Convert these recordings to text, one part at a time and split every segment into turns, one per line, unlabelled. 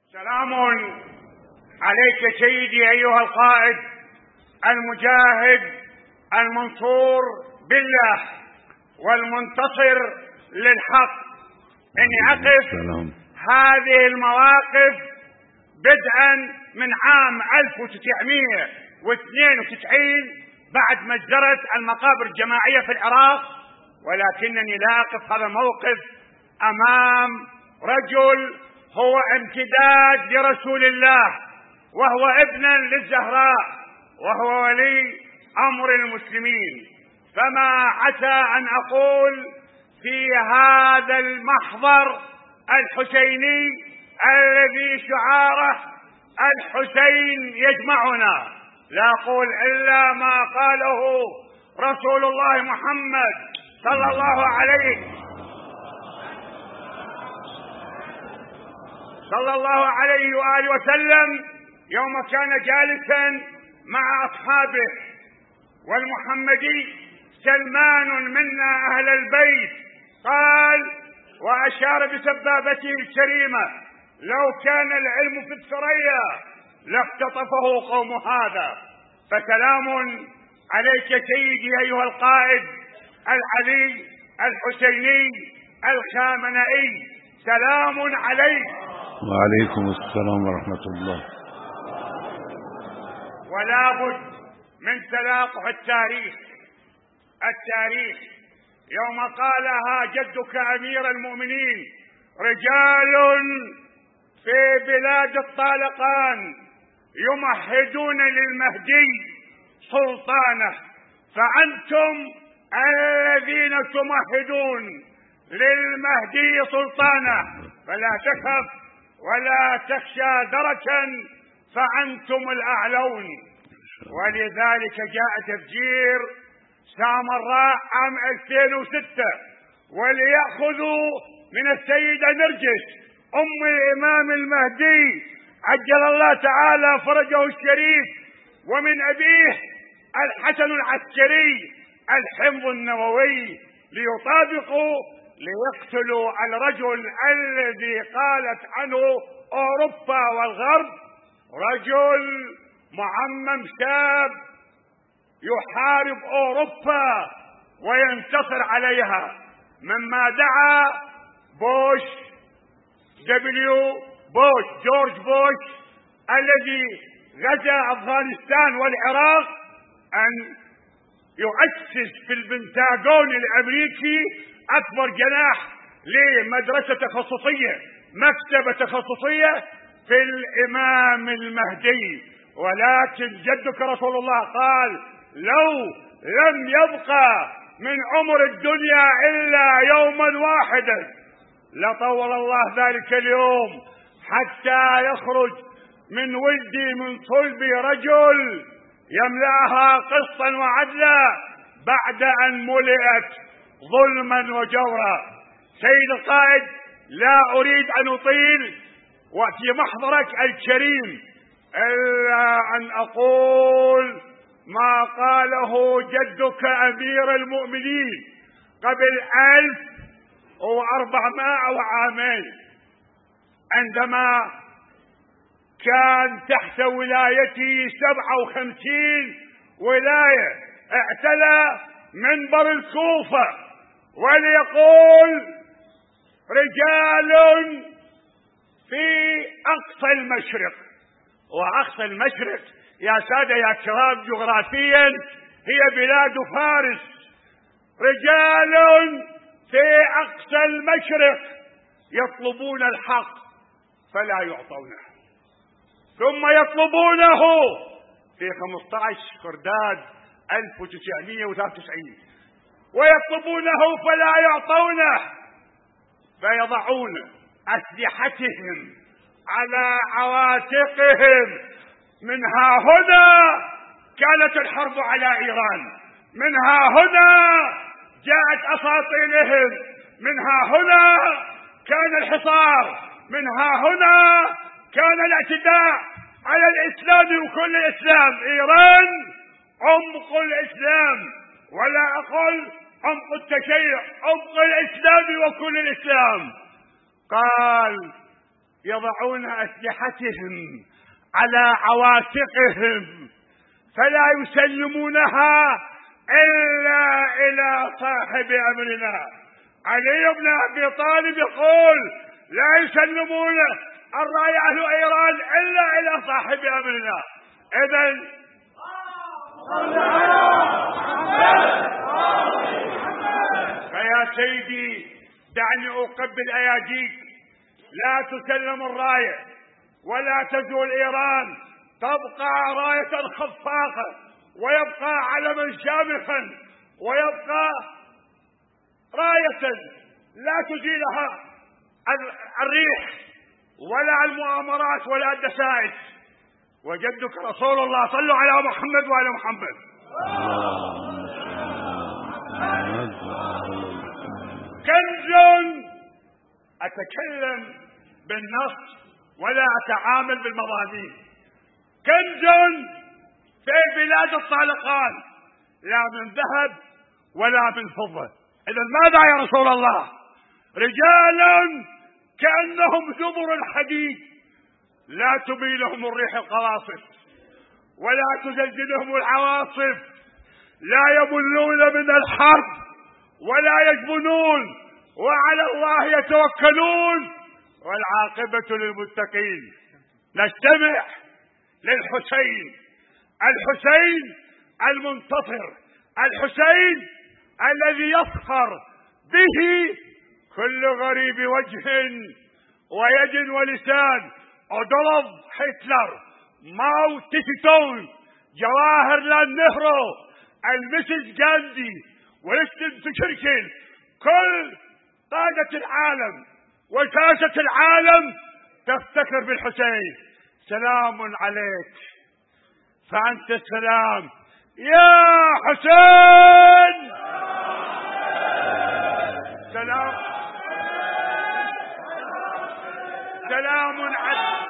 سلام عليك سيدي أيها القائد المجاهد المنصور بالله والمنتصر للحق. إني أقف هذه المواقف بدءا من عام 1992 بعد مجزرة المقابر الجماعية في العراق، ولكنني لا أقف هذا الموقف أمام رجل هو امتداد لرسول الله، وهو ابنا للزهراء، وهو ولي أمر المسلمين. فما عسى أن أقول في هذا المحضر الحسيني الذي شعاره الحسين يجمعنا، لا أقول إلا ما قاله رسول الله محمد صلى الله عليه وآله وسلم يوم كان جالسا مع أصحابه، والمحمدي سلمان منا أهل البيت قال وأشار بسبابته الكريمة: لو كان العلم في الثريا لاختطفه قوم هذا. فسلام عليك سيدي أيها القائد العلي الحسيني الخامنئي، سلام عليك.
وعليكم السلام ورحمة الله.
ولا بد من تلاقح التاريخ يوم قالها جدك أمير المؤمنين: رجال في بلاد الطالقان يمهدون للمهدي سلطانه، فأنتم الذين تمهدون للمهدي سلطانه، فلا تخف ولا تخشى دركا فأنتم الأعلون. ولذلك جاء تفجير سامراء عام 2006 وليأخذوا من السيدة نرجس أم الإمام المهدي عجل الله تعالى فرجه الشريف، ومن أبيه الحسن العسكري الحمض النووي، ليطابقوا ليقتلوا الرجل الذي قالت عنه أوروبا والغرب رجل معمم شاب يحارب أوروبا وينتصر عليها، مما دعا جورج بوش الذي غزا أفغانستان والعراق أن يؤسس في البنتاغون الأمريكي أكبر جناح لمدرسة تخصصية، مكتبة تخصصية في الإمام المهدي. ولكن جدك رسول الله قال: لو لم يبقى من عمر الدنيا إلا يوما واحدا لطول الله ذلك اليوم حتى يخرج من ولدي من صلبي رجل يملأها قسطا وعدلا بعد أن ملئت ظلما وجورا. سيد القائد، لا أريد أن أطيل وفي محضرك الكريم إلا أن أقول ما قاله جدك أمير المؤمنين قبل 1400 عام، عندما كان تحت ولايته 57 ولاية، اعتلى منبر الكوفة وليقول: رجال في أقصى المشرق. وأقصى المشرق يا سادة يا كرام جغرافيا هي بلاد فارس. رجال في أقصى المشرق يطلبون الحق فلا يعطونه، ثم يطلبونه في 15 خرداد 1993 ويطلبونه فلا يعطونه، فيضعون أسلحتهم على عواتقهم. منها هنا كانت الحرب على إيران، منها هنا جاءت أساطيلهم، منها هنا كان الحصار، منها هنا كان الاعتداء على الإسلام وكل الإسلام. إيران عمق الإسلام، ولا أقول عمق التشيع، عمق الإسلام وكل الإسلام. قال: يضعون أسلحتهم على عواتقهم فلا يسلمونها إلا إلى صاحب أمرنا. علي بن أبي طالب يقول لا يسلمون الراية أهل إيران إلا إلى صاحب أمرنا. إذن فيا سيدي دعني أقبل أياديك. لا تسلم الراية ولا تزول إيران، تبقى راية خفاقة ويبقى علما شامخا ويبقى راية لا تزيلها الريح ولا المؤامرات ولا الدسائس. وجدك رسول الله، صلوا على محمد وعلى محمد. كنز أتكلم بالنص ولا أتعامل بالمضامين. كنز في بلاد الطالقان لا من ذهب ولا من فضة. إذا ماذا يا رسول الله؟ رجال كأنهم زبر الحديد لا تبيلهم الريح القواصف ولا تزلزلهم العواصف، لا يملون من الحرب ولا يجبنون وعلى الله يتوكلون والعاقبة للمتقين. نستمع للحسين، الحسين المنتصر، الحسين الذي يفخر به كل غريب وجه ويد ولسان. أدولف هتلر، ماو تسي تونغ، جواهر لال نهرو، المسز غاندي، وينستون تشرشل، كل قادة العالم وساسة العالم تفتخر بالحسين. سلام عليك فأنت السلام يا حسين. سلام عليك،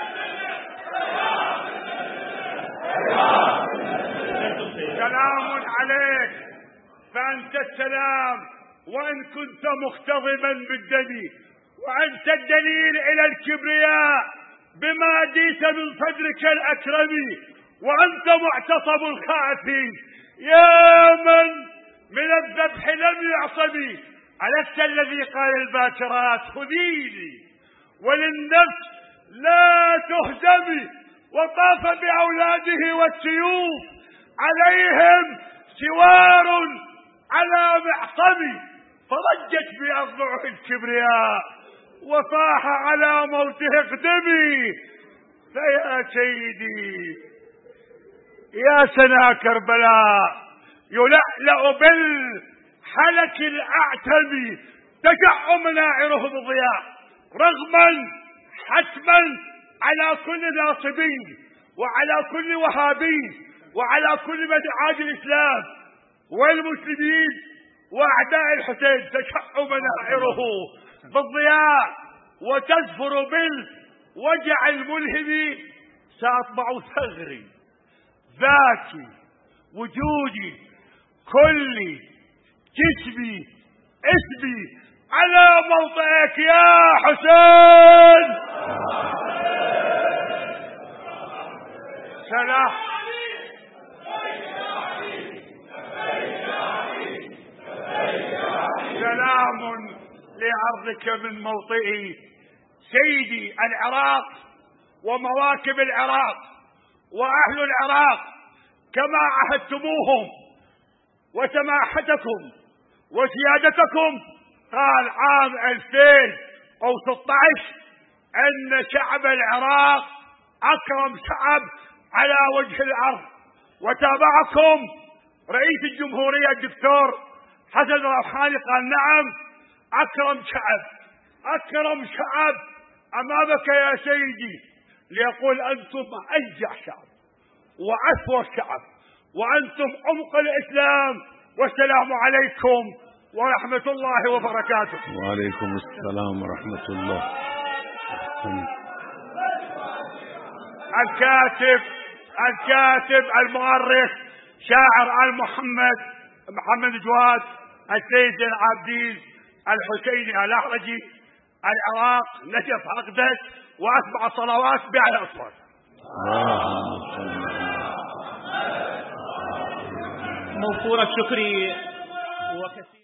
سلام عليك فأنت السلام. وإن كنت مختضبا بالدم وأنت الدليل إلى الكبرياء بما جئت من صدرك الأكرم، وأنت معتصم الخائفين يا من الذبح لم يعصم. ألست الذي قال الباكرات خذيني وللنفس لا تهزمي، وطاف بأولاده والسيوف عليهم سوار على معصم، فضجت بأضلعه الكبرياء وصاح على موته اقدمي. فيا سيدي يا سنا كربلاء يلألأ بالحلك الأعتم تشع مناعره بالضياء، رغما حتما على كل ناصبين وعلى كل وهابين وعلى كل من عاد الإسلام والمسلمين وأعداء الحسين تشع مناعره بالضياء وتزفر بالوجع الملهم. سأطبع ثغري ذاتي وجودي كلي جسمي اسمي على موطئك يا حسين. سلام لأرضك من موطئي. سيدي العراق ومواكب العراق وأهل العراق كما عهدتموهم وسماحتكم وسيادتكم قال عام 2016 أن شعب العراق أكرم شعب على وجه الأرض، وتابعكم رئيس الجمهورية الدكتور حسن روحاني قال نعم أكرم شعب أمامك يا سيدي، ليقول أنتم أنجح شعب وأثور شعب وأنتم عمق الإسلام. والسلام عليكم ورحمة الله وبركاته.
وعليكم السلام ورحمة الله.
الكاتب المؤرخ شاعر محمد جواد السيد العابدين الحسيني الأحرجي العراق نجف أقدس وأسمع صلوات بأعلى أصوات.
موفورة شكري وكثير.